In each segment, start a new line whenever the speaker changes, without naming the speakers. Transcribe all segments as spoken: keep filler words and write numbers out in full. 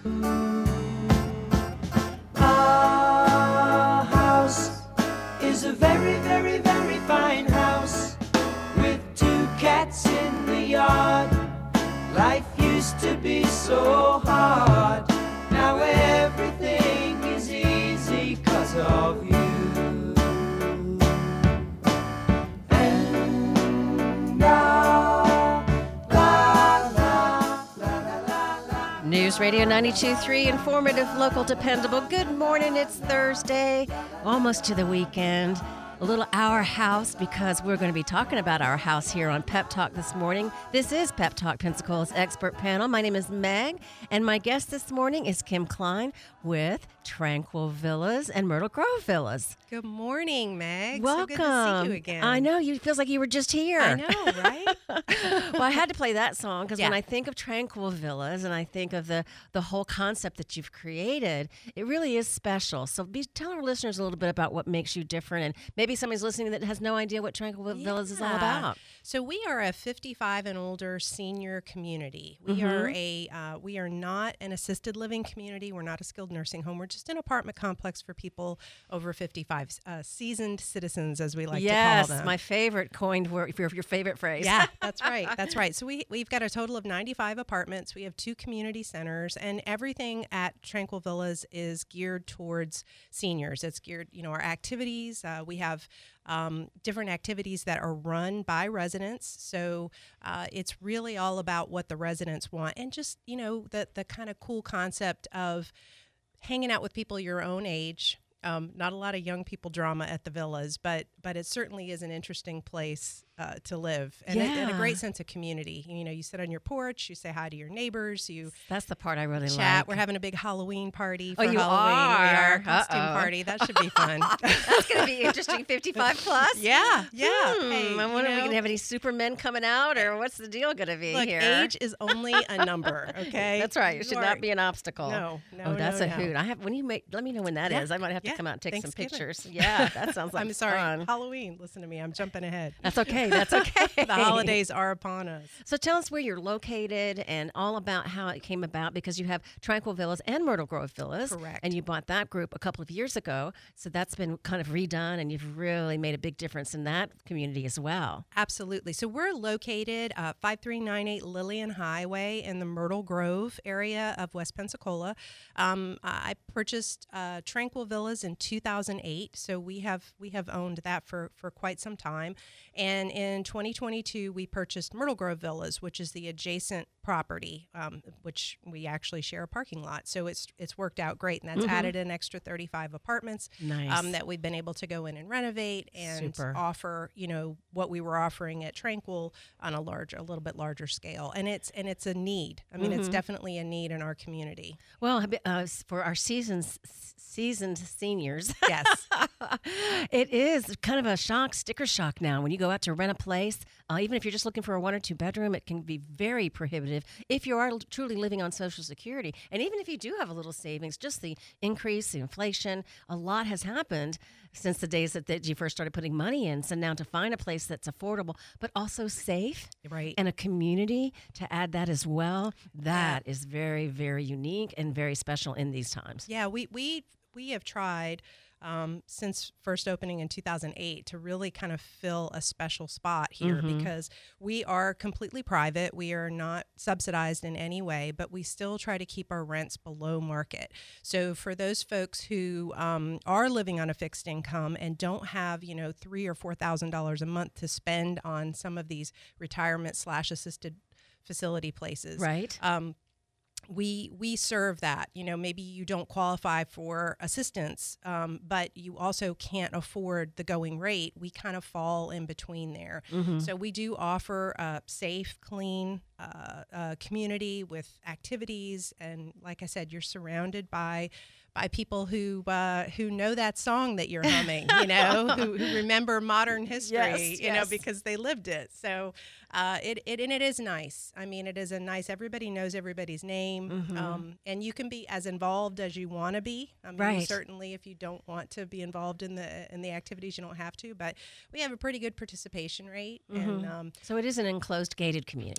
Our house is a very, very, very fine house with two cats in the yard. Life used to be so hard. Now everything is easy 'cause of you. And now, la, la, la, la, la, la.
News Radio ninety-two point three, informative, local, dependable. Good morning, it's Thursday, almost to the weekend. A little Our House, because we're going to be talking about our house here on Pep Talk this morning. This is Pep Talk Pensacola's expert panel. My name is Meg, and my guest this morning is Kim Klein with Tranquil Villas and Myrtle Grove Villas.
Good morning, Meg.
Welcome.
So good to see you again.
I know, you feels like you were just here.
I know, right?
Well, I had to play that song because
Yeah.
when I think of Tranquil Villas and I think of the, the whole concept that you've created, it really is special. So be, tell our listeners a little bit about what makes you different, and maybe somebody's listening that has no idea what Tranquil Villas is all
Yeah.
about.
So we are a fifty-five and older senior community. We
Mm-hmm.
are a uh, we are not an assisted living community. We're not a skilled nursing home. We're just an apartment complex for people over fifty-five, uh, seasoned citizens, as we like
Yes,
to call them.
my favorite coined word, your, your favorite phrase.
Yeah, that's right. That's right. So we, we've got a total of ninety-five apartments. We have two community centers, and everything at Tranquil Villas is geared towards seniors. It's geared, you know, our activities. Uh, we have um, different activities that are run by residents. So uh, it's really all about what the residents want, and just, you know, the, the kind of cool concept of hanging out with people your own age. Um, not a lot of young people drama at the villas, but but it certainly is an interesting place uh, to live, and, a, and a
Yeah.
great sense of community. You know, you sit on your porch, you say hi to your neighbors, you
That's the part I really
chat.
like.
We're having a big Halloween party for
Oh, you
Halloween. We
are?
are. Costume
Uh-oh.
party. That should be fun.
That's going to be interesting, fifty-five plus.
yeah, yeah.
Hmm,
Hey,
I
you
wonder if we
know,
can have any supermen coming out, or what's the deal going to be
look,
here?
age is only a number. Okay,
That's right. It
You
should
are-
not be an obstacle.
No, no,
Oh, that's
no,
a
no.
hoot. I have when you make. Let me know when that is.
Yeah,
I might have to
yeah,
come out and take some
Thanksgiving.
pictures. Yeah, that sounds like
I'm sorry,
fun.
Halloween. Listen to me. I'm jumping ahead.
That's okay. That's okay.
The holidays are upon us.
So tell us where you're located and all about how it came about, because you have Tranquil Villas and Myrtle Grove Villas.
Correct.
And you bought that group a couple of years ago. So that's been kind of redone, and you've really made a big difference in that community as well.
Absolutely. So we're located uh, five three nine eight Lillian Highway in the Myrtle Grove area of West Pensacola. Um, I purchased uh, Tranquil Villas in two thousand eight, so we have we have owned that for, for quite some time. And in twenty twenty-two, we purchased Myrtle Grove Villas, which is the adjacent property, um, which we actually share a parking lot. So it's it's worked out great, and that's
Mhm.
added an extra thirty-five apartments
Nice.
um, that we've been able to go in and renovate and
Super.
offer, you know, what we were offering at Tranquil on a large, a little bit larger scale. And it's and it's a need. I mean, it's
Mhm.
definitely a need in our community.
Well, uh, for our seasons, seasoned seniors,
Yes.
it is kind of a shock, sticker shock now. When you go out to rent a place, uh, even if you're just looking for a one or two bedroom, it can be very prohibitive if you are l- truly living on Social Security. And even if you do have a little savings, just the increase, the inflation, a lot has happened since the days that, that you first started putting money in. So now to find a place that's affordable, but also safe,
Right.
and a community to add that as well, that is very, very unique and very special in these times.
Yeah, we we we have tried um, since first opening in two thousand eight to really kind of fill a special spot here,
Mhm.
because we are completely private. We are not subsidized in any way, but we still try to keep our rents below market. So for those folks who um, are living on a fixed income and don't have, you know, three or four thousand dollars a month to spend on some of these retirement slash assisted facility places,
Right.
um, we we serve that. You know, maybe you don't qualify for assistance, um, but you also can't afford the going rate. We kind of fall in between there.
Mhm.
So we do offer a safe, clean uh, uh, community with activities, and like I said, you're surrounded by by people who uh, who know that song that you're humming, you know, who, who remember modern history,
Yes,
you know,
yes.
because they lived it. So uh, it, it and it is nice. I mean, it is a nice. Everybody knows everybody's name,
Mhm.
um, and you can be as involved as you want to be. I mean,
Right.
certainly, if you don't want to be involved in the in the activities, you don't have to. But we have a pretty good participation rate, and
Mhm.
um,
So it is an enclosed, gated community.
it is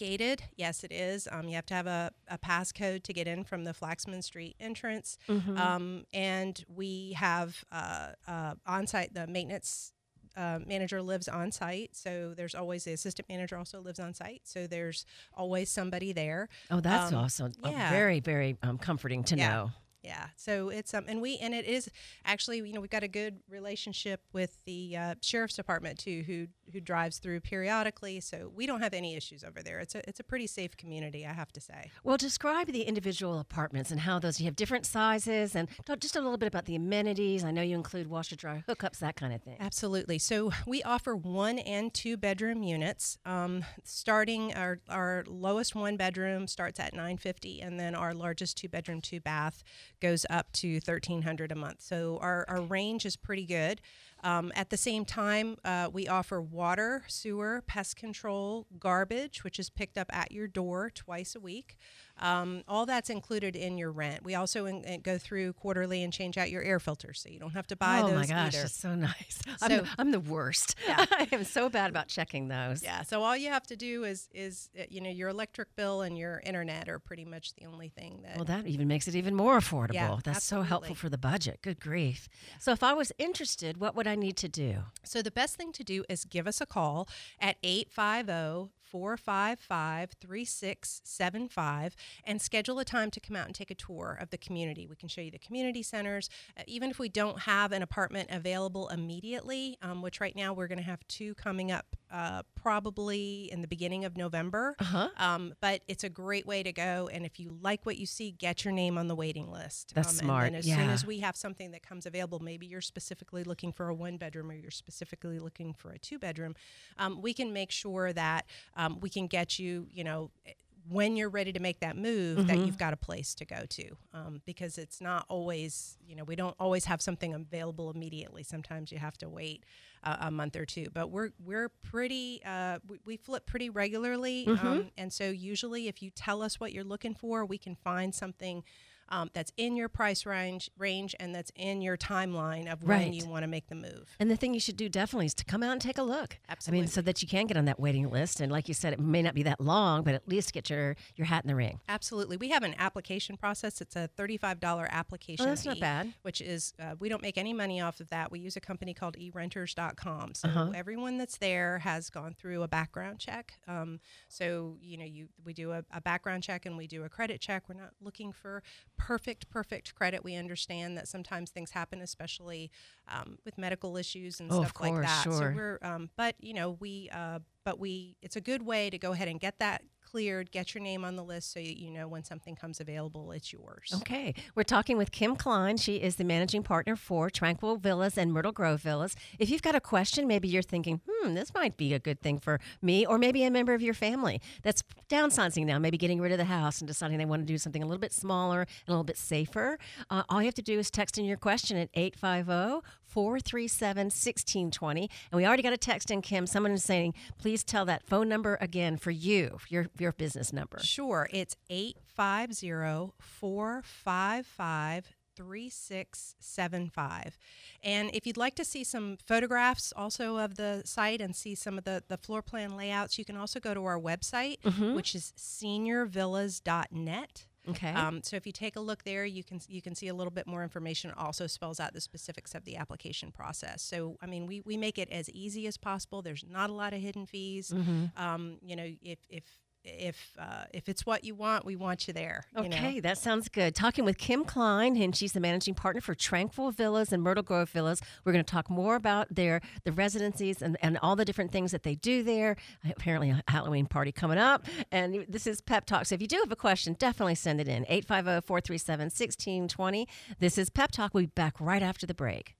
gated. Yes, it is. Um, you have to have a, a passcode to get in from the Flaxman Street entrance.
Mm-hmm.
Um, and we have uh, uh, on-site, the maintenance uh, manager lives on site. So there's always, the assistant manager also lives on site. So there's always somebody there.
Oh, that's
Um,
awesome. Oh,
yeah.
very, very um, comforting to
Yeah.
know.
Yeah, so it's um, and we and it is actually, you know, we've got a good relationship with the uh, sheriff's department too, who who drives through periodically. So we don't have any issues over there. It's a it's a pretty safe community, I have to say.
Well, describe the individual apartments and how those, you have different sizes, and talk just a little bit about the amenities. I know you include washer dryer hookups, that kind of thing.
Absolutely. So we offer one and two bedroom units. Um, starting our our lowest one bedroom starts at nine fifty, and then our largest two bedroom two bath goes up to thirteen hundred a month. So our, our range is pretty good. Um, at the same time, uh, we offer water, sewer, pest control, garbage, which is picked up at your door twice a week. Um, all that's included in your rent. We also in, in go through quarterly and change out your air filters, so you don't have to buy
oh
those
my gosh,
either.
that's so nice.
So-
I'm, I'm the worst.
Yeah.
I am so bad about checking those.
Yeah, so all you have to do is is uh, you know, your electric bill and your internet are pretty much the only thing that.
Well, that even makes it even more affordable.
Yeah,
That's so helpful
absolutely.
for the budget. Good grief. So if I was interested, what would I need to do?
So the best thing to do is give us a call at eight five zero, four five five, three six seven five and schedule a time to come out and take a tour of the community. We can show you the community centers. Uh, even if we don't have an apartment available immediately, um, which right now we're going to have two coming up uh, probably in the beginning of November.
Uh-huh.
Um, but it's a great way to go. And if you like what you see, get your name on the waiting list.
That's
um,
smart,
And then as soon
yeah.
as we have something that comes available, maybe you're specifically looking for a one bedroom or you're specifically looking for a two bedroom, um, we can make sure that um, we can get you, you know, when you're ready to make that move,
Mm-hmm.
that you've got a place to go to, um, because it's not always, you know, we don't always have something available immediately. Sometimes you have to wait uh, a month or two, but we're we're pretty uh, we, we flip pretty regularly,
Mm-hmm.
um, and so usually if you tell us what you're looking for, we can find something Um, that's in your price range, range, and that's in your timeline of when
Right.
you want to make the move.
And the thing you should do definitely is to come out and take a look. I
Absolutely.
mean, so that you can get on that waiting list. And like you said, it may not be that long, but at least get your, your hat in the ring.
Absolutely. We have an application process. It's a thirty-five dollars application
Oh, that's not
fee,
bad.
which is, uh, we don't make any money off of that. We use a company called e renters dot com. So
Uh-huh.
everyone that's there has gone through a background check. Um, so, you know, you we do a, a background check and we do a credit check. We're not looking for perfect, perfect credit. We understand that sometimes things happen, especially um, with medical issues and
Oh, of
stuff like
course,
that.
sure.
So we're, um, but, you know, we, uh, but we, it's a good way to go ahead and get that cleared, get your name on the list so you, you know when something comes available, it's yours.
Okay. We're talking with Kim Klein. She is the managing partner for Tranquil Villas and Myrtle Grove Villas. If you've got a question, maybe you're thinking, hmm, this might be a good thing for me, or maybe a member of your family that's downsizing now, maybe getting rid of the house and deciding they want to do something a little bit smaller and a little bit safer. Uh, all you have to do is text in your question at eight five zero, four three seven, one six two zero. And we already got a text in, Kim. Someone is saying, please tell that phone number again for you, for your, your business number.
Sure. It's eight five zero, four five five, three six seven five. And if you'd like to see some photographs also of the site and see some of the, the floor plan layouts, you can also go to our website,
Mm-hmm.
which is senior villas dot net.
Okay.
Um, so if you take a look there, you can you can see a little bit more information. It also spells out the specifics of the application process. So I mean, we, we make it as easy as possible. There's not a lot of hidden fees.
Mm-hmm.
Um, you know, if if if uh, if it's what you want, we want you there. You know?
Okay, that sounds good. Talking with Kim Klein, and she's the managing partner for Tranquil Villas and Myrtle Grove Villas. We're going to talk more about their the residencies and, and all the different things that they do there. Apparently, a Halloween party coming up. And this is Pep Talk. So if you do have a question, definitely send it in. eight five zero, four three seven, one six two zero. This is Pep Talk. We'll be back right after the break.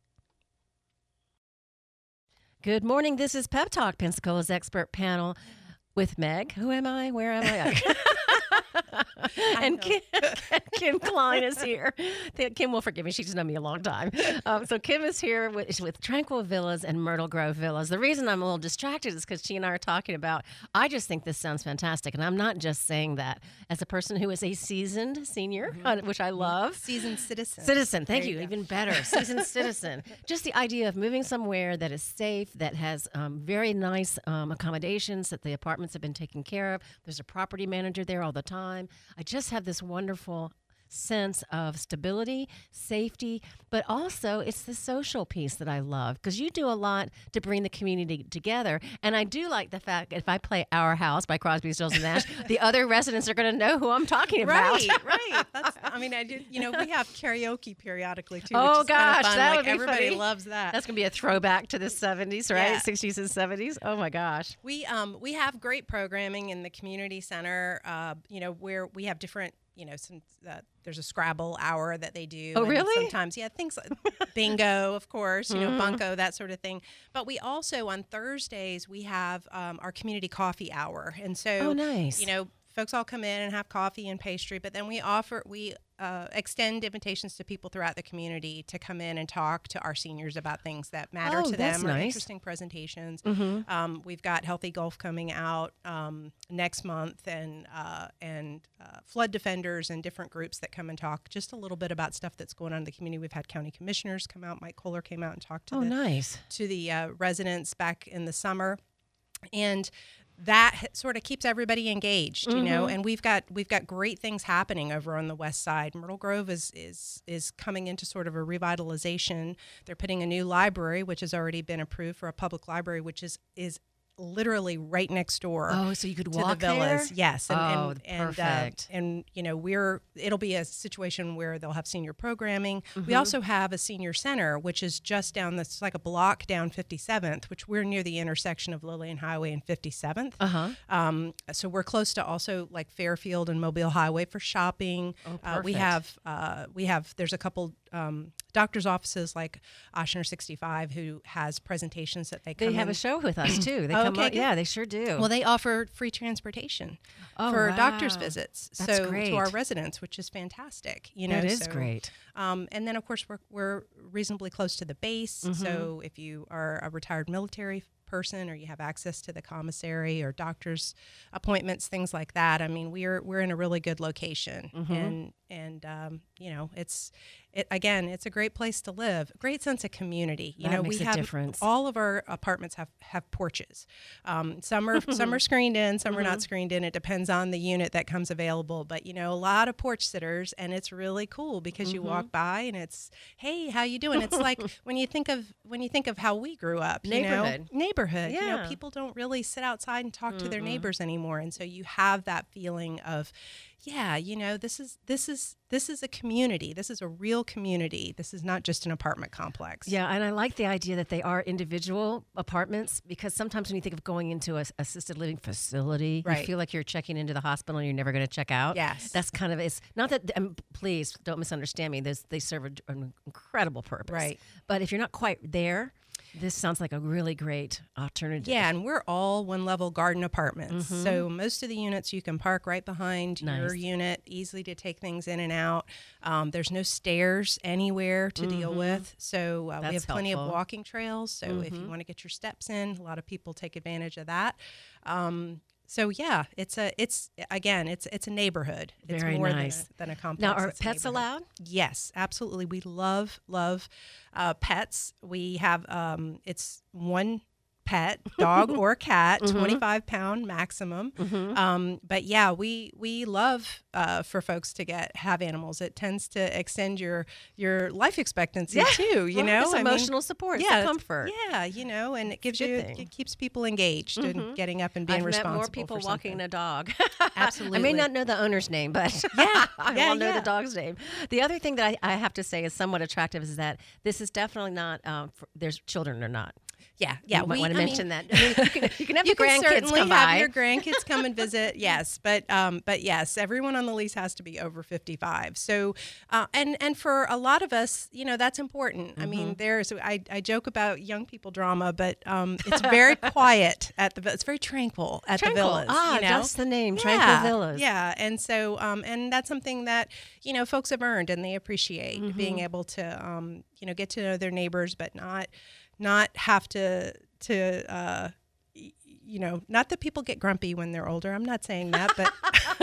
Good morning. This is Pep Talk, Pensacola's expert panel. With Meg. Who am I? Where am I? and Kim, Kim Klein is here. Kim will forgive me. She's known me a long time. Um, so Kim is here with, with Tranquil Villas and Myrtle Grove Villas. The reason I'm a little distracted is because she and I are talking about, I just think this sounds fantastic. And I'm not just saying that as a person who is a seasoned senior, mm-hmm. which I love.
Seasoned citizen.
Citizen. Thank
there
you.
you
Even better. Seasoned citizen. Just the idea of moving somewhere that is safe, that has um, very nice um, accommodations, that the apartments have been taken care of. There's a property manager there all the time. I just have this wonderful sense of stability, safety, but also it's the social piece that I love because you do a lot to bring the community together. And I do like the fact if I play Our House by Crosby, Stills and Nash, the other residents are going to know who I'm talking about.
Right, right. That's, I mean, I do. You know, we have karaoke periodically too.
Oh
which is
gosh,
kind of fun.
that
like,
would be
everybody
funny.
loves that.
That's going to be a throwback to the seventies, right?
Yeah.
sixties and seventies. Oh my gosh.
We um we have great programming in the community center. Uh, you know, where we have different. You know, some uh, there's a Scrabble hour that they do.
Oh,
and
really?
Sometimes, yeah, things like bingo, of course, you know, mm-hmm. bunko, that sort of thing. But we also, on Thursdays, we have um, our community coffee hour. And so,
oh, nice.
you know, folks all come in and have coffee and pastry, but then we offer, we uh, extend invitations to people throughout the community to come in and talk to our seniors about things that matter
oh,
to
that's
them or
nice.
interesting presentations.
Mm-hmm.
Um, we've got Healthy Gulf coming out um, next month and uh, and uh, flood defenders and different groups that come and talk just a little bit about stuff that's going on in the community. We've had county commissioners come out. Mike Kohler came out and talked to
oh,
the,
nice.
to the uh, residents back in the summer. And that sort of keeps everybody engaged, you mm-hmm. know, and we've got we've got great things happening over on the west side. Myrtle Grove is is is coming into sort of a revitalization. They're putting a new library, which has already been approved for a public library, which is is literally right next door.
Oh, so you could
to
walk
the villas.
there?
Yes, and
oh,
and and,
perfect.
Uh, and you know we're it'll be a situation where they'll have senior programming.
Mm-hmm.
We also have a senior center, which is just down this like a block down fifty-seventh, which we're near the intersection of Lillian Highway and fifty-seventh.
Uh huh.
Um, so we're close to also like Fairfield and Mobile Highway for shopping.
Oh, perfect.
Uh, we have uh, we have there's a couple. Um, doctor's offices like Oshner sixty-five who has presentations that they come
They have
in.
a show with us too. They
Oh,
come
okay,
on,
good.
yeah, they sure do.
Well, they offer free transportation
oh,
for
wow.
doctor's visits,
That's
so
great.
to our residents, which is fantastic. You know,
that is
so,
great.
Um, and then of course we're we're reasonably close to the base,
Mm-hmm.
so if you are a retired military person or you have access to the commissary or doctor's appointments, things like that. I mean, we're we're in a really good location,
Mm-hmm.
and and um, you know, it's it again, it's a great place to live. Great sense of community. You
That
know,
makes
we
a
have
difference.
all of our apartments have have porches. Um, some are some are screened in, some are
Mm-hmm.
not screened in. It depends on the unit that comes available. But you know, a lot of porch sitters, and it's really cool because
Mm-hmm.
you walk by and it's, hey, how you doing? It's like when you think of when you think of how we grew up, you
Neighborhood.
know, neighborhood. You know,
Yeah.
people don't really sit outside and talk to their
Mm-mm.
neighbors anymore, and so you have that feeling of, yeah, you know, this is this is this is a community. This is a real community. This is not just an apartment complex.
Yeah, and I like the idea that they are individual apartments because sometimes when you think of going into a assisted living facility,
Right.
you feel like you're checking into the hospital and you're never going to check out.
Yes.
That's kind of, it's not that, um, please don't misunderstand me. There's, they serve a, an incredible purpose.
Right.
But if you're not quite there, this sounds like a really great alternative.
Yeah, and we're all one level garden apartments. So most of the units you can park right behind
Nice.
your unit, easily to take things in and out. Um, there's no stairs anywhere to deal with. So uh, we
That's
have plenty
helpful.
of walking trails. So if you want to get your steps in, a lot of people take advantage of that. Um, so yeah, it's a it's again it's it's a neighborhood. It's
Very
more
nice.
than, a, than a complex.
Now, are
It's a
pets
neighborhood.
allowed?
Yes, absolutely. We love love uh, pets. We have um, it's one pet, dog or cat, twenty-five pound maximum. Um, but yeah, we we love uh, for folks to get have animals. It tends to extend your your life expectancy
Yeah.
too. You
Well,
know,
it's
I mean,
emotional support. It's
yeah,
the
it's-
comfort.
Yeah, you know, and it gives
a good
you
thing.
it keeps people engaged and getting up and being
I've
responsible.
met more people
for
walking
something.
a dog.
Absolutely.
I may not know the owner's name, but
Yeah,
I
yeah,
will know
yeah.
the dog's name. The other thing that I, I have to say is somewhat attractive is that this is definitely not, um, for, there's children or not.
Yeah, yeah.
You might
we-
want to
I
mention
mean-
that. I mean, you can, you can have
You
your
can
grandkids
certainly
come
have
by.
your grandkids come and visit. Yes, but um, but yes, everyone on the lease has to be over fifty-five. So, uh, and and for a lot of us, you know, that's important. I mean, there's I, I joke about young people drama, but um, it's very quiet at the. It's very tranquil at
Tranquil.
the villas.
Ah,
you know?
that's the name,
Yeah,
Tranquil Villas.
Yeah, and so um, and that's something that you know folks have earned and they appreciate
Mm-hmm.
being able to um, you know get to know their neighbors, but not not have to to uh, y- you know not that people get grumpy when they're older. I'm not saying that, but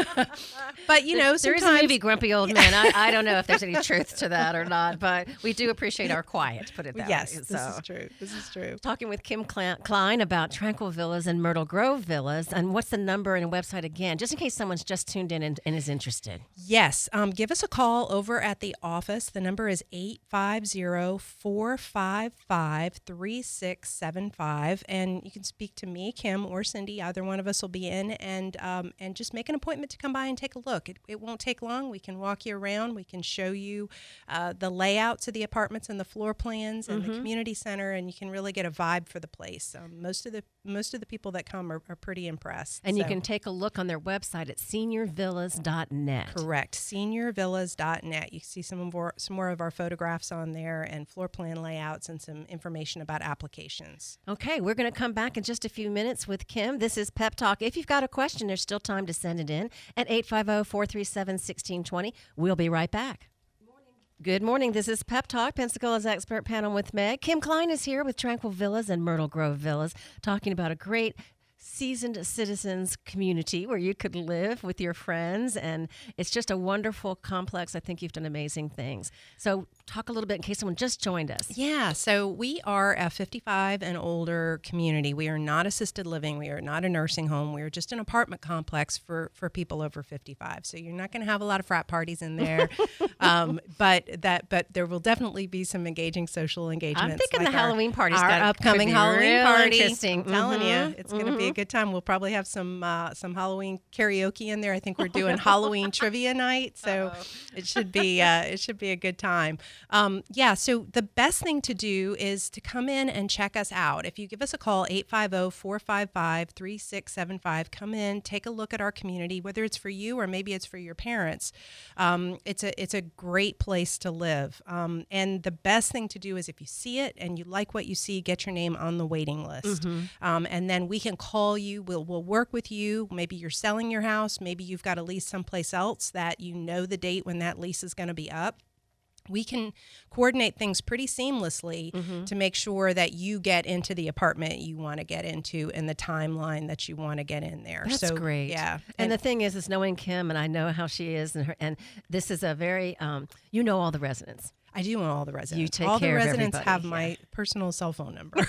but you know
There is
sometimes
a movie, Grumpy Old Men. I, I don't know if there's any truth to that or not, but we do appreciate our quiet, put it that
yes,
way.
this
So.
is true. This is true.
Talking with Kim Cla- Klein about Tranquil Villas and Myrtle Grove Villas. And what's the number and website again, just in case someone's just tuned in and, and is interested?
Yes. Um, give us a call over at the office. The number is eight five zero, four five five, three six seven five. And you can speak to me, Kim, or Cindy. Either one of us will be in and um, and just make an appointment to come by and take a look. It, it won't take long. We can walk you around. We can show you uh, the layouts of the apartments and the floor plans and
Mm-hmm.
the community center, and you can really get a vibe for the place. Um, most of the most of the people that come are, are pretty impressed.
And you
So-
can take a look on their website at senior villas dot net.
Correct. senior villas dot net. You can see some more, some more of our photographs on there and floor plan layouts and some information about applications.
Okay, we're going to come back in just a few minutes with Kim. This is Pep Talk. If you've got a question, there's still time to send it in at eight five zero, four three seven, one six two zero. We'll be right back. Good morning. This is Pep Talk, Pensacola's expert panel with Meg. Kim Klein is here with Tranquil Villas and Myrtle Grove Villas, talking about a great seasoned citizens community where you could live with your friends, and it's just a wonderful complex. I think you've done amazing things. So talk a little bit in case someone just joined us.
Yeah, so we are a fifty-five and older community. We are not assisted living. We are not a nursing home. We are just an apartment complex for, for people over fifty-five. So you're not going to have a lot of frat parties in there, um, but that but there will definitely be some engaging social engagements.
I'm thinking
like
the
our-
Halloween party's
Our
got-
upcoming
could be
Halloween
real
party.
interesting.
I'm telling
Mhm,
you, it's going to be a good time. We'll probably have some uh, some Halloween karaoke in there. I think we're doing Halloween trivia night, so
Uh-oh.
it should be uh, it should be a good time. Um, yeah. So the best thing to do is to come in and check us out. If you give us a call, eight five zero, four five five, three six seven five, come in, take a look at our community, whether it's for you or maybe it's for your parents. Um, it's a it's a great place to live. Um, and the best thing to do is if you see it and you like what you see, get your name on the waiting list. Um, and then we can call you. We'll we'll work with you. Maybe you're selling your house. Maybe you've got a lease someplace else that you know the date when that lease is going to be up. We can coordinate things pretty seamlessly
Mm-hmm.
to make sure that you get into the apartment you want to get into and the timeline that you want to get in there.
That's
so,
great.
Yeah.
And, the thing is, is knowing Kim, and I know how she is, and her, and this is a very, um, you know, all the residents.
I do know all the residents.
take
all
care
the
of
residents
everybody,
have
yeah.
my personal cell phone number.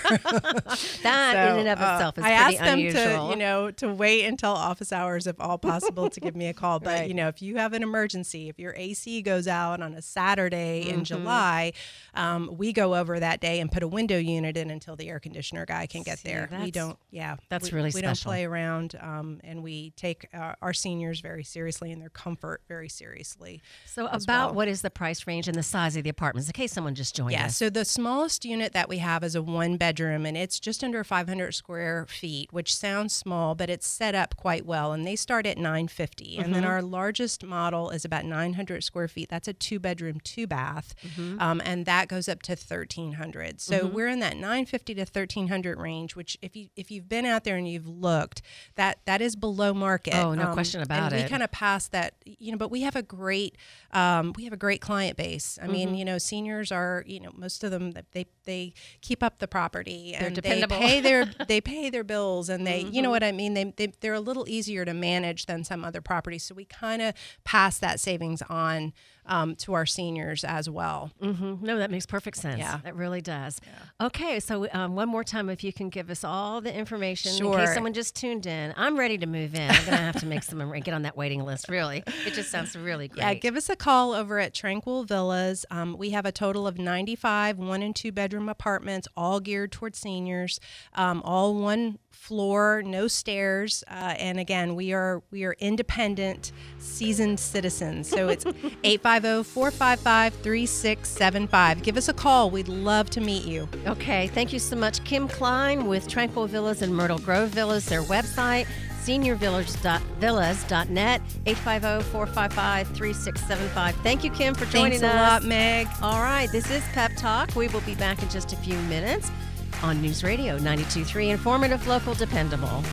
That
So,
in and of
uh,
itself is
I
pretty
asked them
unusual.
to, you know, to wait until office hours if all possible to give me a call. But
Right.
you know, if you have an emergency, if your A C goes out on a Saturday
Mm-hmm.
in July, um, we go over that day and put a window unit in until the air conditioner guy can get
See,
there. We
that's-
don't, yeah,
that's
we,
really
we don't
special.
play around, um, and we take uh, our seniors very seriously and their comfort very seriously.
So
as
about
well.
what is the price range and the size of the apartments, in case someone just joined
Yeah,
us?
so the smallest unit that we have is a one bedroom, and it's just under five hundred square feet, which sounds small, but it's set up quite well. And they start at nine fifty. And then our largest model is about nine hundred square feet. That's a two bedroom, two bath, um, and that goes up to thirteen hundred. So we're in that nine fifty to thirteen hundred range, which if you if you've been out there and you've looked, that that is below market.
Oh, no question about
and
it.
We kind of passed that, you know, but we have a great um, we have a great client base. I mean, you know, seniors are, you know, most of them they they keep up the property
They're
and
dependable.
they pay their they pay their bills, and they you know what I mean. They, they they're a little easier to manage than some other properties. So we kind of pass that savings on um, to our seniors as well.
Mm-hmm. No, that makes perfect sense.
Yeah.
That really does. Okay, so um, one more time, if you can give us all the information in
Sure.
case someone just tuned in. I'm ready to move in. I'm going to have to make some get on that waiting list. Really, it just sounds really great.
Yeah, give us a call over at Tranquil Villas. Um, Um, we have a total of ninety-five one and two bedroom apartments, all geared towards seniors, um, all one floor, no stairs. Uh, and again, we are we are independent, seasoned citizens. So it's eight five zero, four five five, three six seven five. Give us a call. We'd love to meet you.
Okay, thank you so much. Kim Klein with Tranquil Villas and Myrtle Grove Villas, their website, senior villas dot net, eight five zero, four five five, three six seven five. Thank you, Kim, for joining
Thanks
us.
a lot, Meg.
All right, this is Pep Talk. We will be back in just a few minutes on News Radio ninety-two point three, informative, local, dependable.